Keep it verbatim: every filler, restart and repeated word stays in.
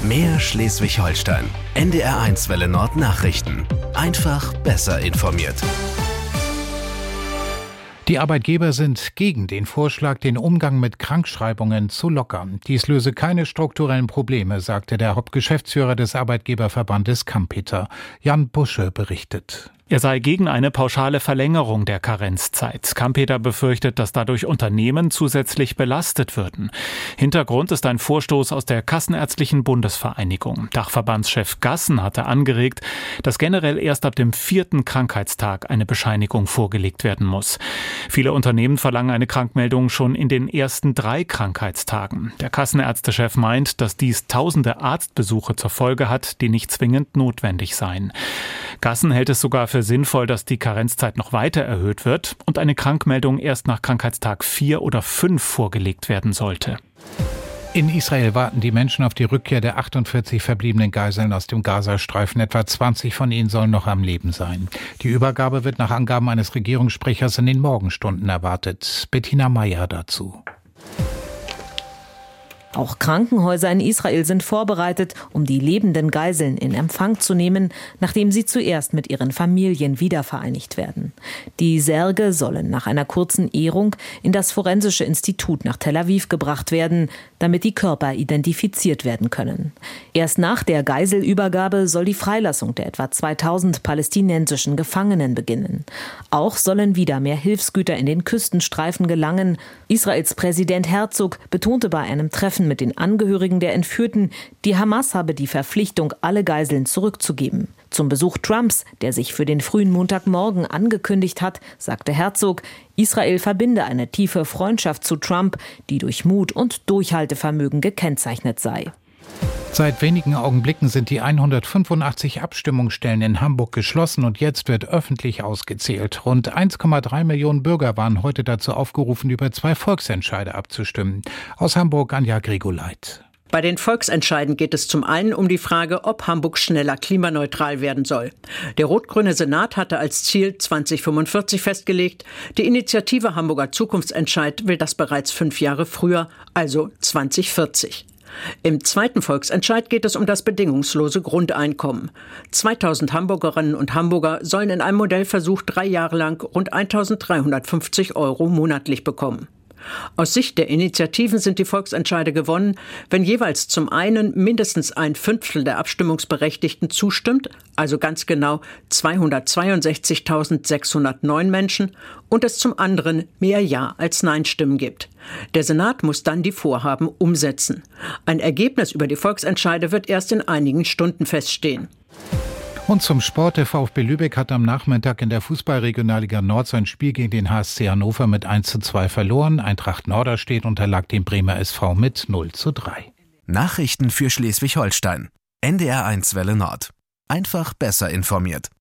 Mehr Schleswig-Holstein. N D R eins Welle Nord Nachrichten. Einfach besser informiert. Die Arbeitgeber sind gegen den Vorschlag, den Umgang mit Krankschreibungen zu lockern. Dies löse keine strukturellen Probleme, sagte der Hauptgeschäftsführer des Arbeitgeberverbandes Kampeter. Jan Busche berichtet. Er sei gegen eine pauschale Verlängerung der Karenzzeit. Kampeter befürchtet, dass dadurch Unternehmen zusätzlich belastet würden. Hintergrund ist ein Vorstoß aus der Kassenärztlichen Bundesvereinigung. Dachverbandschef Gassen hatte angeregt, dass generell erst ab dem vierten Krankheitstag eine Bescheinigung vorgelegt werden muss. Viele Unternehmen verlangen eine Krankmeldung schon in den ersten drei Krankheitstagen. Der Kassenärztechef meint, dass dies tausende Arztbesuche zur Folge hat, die nicht zwingend notwendig seien. Gassen hält es sogar für sinnvoll, dass die Karenzzeit noch weiter erhöht wird und eine Krankmeldung erst nach Krankheitstag vier oder fünf vorgelegt werden sollte. In Israel warten die Menschen auf die Rückkehr der achtundvierzig verbliebenen Geiseln aus dem Gazastreifen. Etwa zwanzig von ihnen sollen noch am Leben sein. Die Übergabe wird nach Angaben eines Regierungssprechers in den Morgenstunden erwartet. Bettina Meyer dazu. Auch Krankenhäuser in Israel sind vorbereitet, um die lebenden Geiseln in Empfang zu nehmen, nachdem sie zuerst mit ihren Familien wiedervereinigt werden. Die Särge sollen nach einer kurzen Ehrung in das Forensische Institut nach Tel Aviv gebracht werden, damit die Körper identifiziert werden können. Erst nach der Geiselübergabe soll die Freilassung der etwa zweitausend palästinensischen Gefangenen beginnen. Auch sollen wieder mehr Hilfsgüter in den Küstenstreifen gelangen. Israels Präsident Herzog betonte bei einem Treffen mit den Angehörigen der Entführten, die Hamas habe die Verpflichtung, alle Geiseln zurückzugeben. Zum Besuch Trumps, der sich für den frühen Montagmorgen angekündigt hat, sagte Herzog, Israel verbinde eine tiefe Freundschaft zu Trump, die durch Mut und Durchhaltevermögen gekennzeichnet sei. Seit wenigen Augenblicken sind die hundertfünfundachtzig Abstimmungsstellen in Hamburg geschlossen und jetzt wird öffentlich ausgezählt. Rund eins Komma drei Millionen Bürger waren heute dazu aufgerufen, über zwei Volksentscheide abzustimmen. Aus Hamburg Anja Grigoleit. Bei den Volksentscheiden geht es zum einen um die Frage, ob Hamburg schneller klimaneutral werden soll. Der rot-grüne Senat hatte als Ziel zwanzig fünfundvierzig festgelegt. Die Initiative Hamburger Zukunftsentscheid will das bereits fünf Jahre früher, also zwanzig vierzig. Im zweiten Volksentscheid geht es um das bedingungslose Grundeinkommen. zweitausend Hamburgerinnen und Hamburger sollen in einem Modellversuch drei Jahre lang rund eintausenddreihundertfünfzig Euro monatlich bekommen. Aus Sicht der Initiativen sind die Volksentscheide gewonnen, wenn jeweils zum einen mindestens ein Fünftel der Abstimmungsberechtigten zustimmt, also ganz genau zweihundertzweiundsechzigtausendsechshundertneun Menschen, und es zum anderen mehr Ja- als Nein-Stimmen gibt. Der Senat muss dann die Vorhaben umsetzen. Ein Ergebnis über die Volksentscheide wird erst in einigen Stunden feststehen. Und zum Sport. Der VfB Lübeck hat am Nachmittag in der Fußball-Regionalliga Nord sein Spiel gegen den H S C Hannover mit eins zu zwei verloren. Eintracht Norderstedt unterlag dem Bremer S V mit null zu drei. Nachrichten für Schleswig-Holstein. N D R eins Welle Nord. Einfach besser informiert.